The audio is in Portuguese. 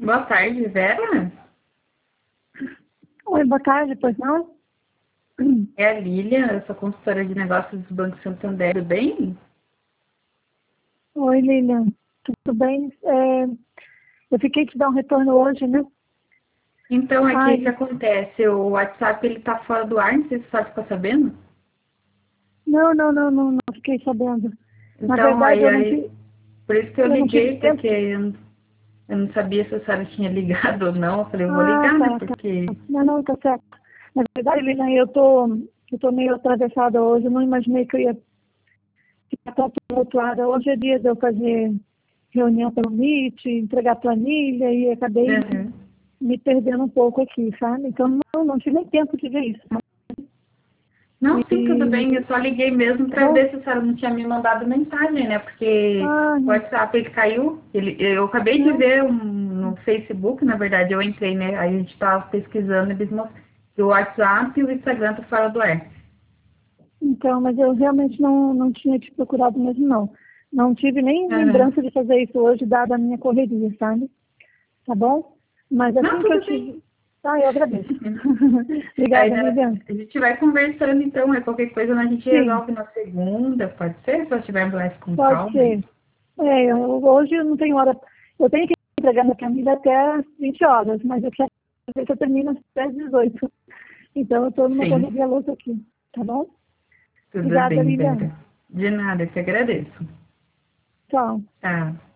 Boa tarde, Vera. Oi, boa tarde, pois não? É a Lilian, eu sou consultora de negócios do Banco Santander, tudo bem? Oi, Lilian, tudo bem? Eu fiquei te dar um retorno hoje, né? Então, aqui o que Ai, acontece? O WhatsApp, ele tá fora do ar, não sei se você ficou sabendo. não fiquei sabendo. Na Então, verdade, por isso que eu eu não tive liguei, tempo. porque eu não sabia se a senhora tinha ligado ou não. Eu falei, eu vou Ah, ligar, né, tá. porque... Não, tá certo. Na verdade, Lilian, eu tô meio atravessada hoje, eu não imaginei que eu ia ficar tão tumultuada. Hoje é dia de eu fazer reunião pelo Meet, entregar planilha e acabei Uhum. me perdendo um pouco aqui, sabe? Então, não tive nem tempo de ver isso. Não, sim, tudo bem. Eu E, só liguei mesmo tá para bom? ver se a senhora não tinha me mandado mensagem, né? Porque Ah, o não. WhatsApp ele caiu. Eu acabei de Não. ver no Facebook, na verdade, eu entrei, né? Aí a gente estava pesquisando, eles mostraram que o WhatsApp e o Instagram estão fora do ar. Então, mas eu realmente não tinha te procurado mesmo, não. Não tive nem Uhum. lembrança de fazer isso hoje, dada a minha correria, sabe? Tá bom? Mas Não, assim que eu tudo bem. tive. Tá, eu agradeço. Aí, Obrigada, né, Lilian. a gente vai conversando, então, qualquer coisa a gente Sim, resolve na segunda, pode ser? Se eu estiver mais com pode calma aí. ser. Hoje eu não tenho hora. Eu tenho que entregar minha família até às 20 horas, mas eu quero ver se eu termino até às 18. Então eu estou numa Sim, correria louca aqui. Tá bom? tudo Obrigada, bem, Lilian. Vera. De nada, eu que agradeço. Tchau. Tá.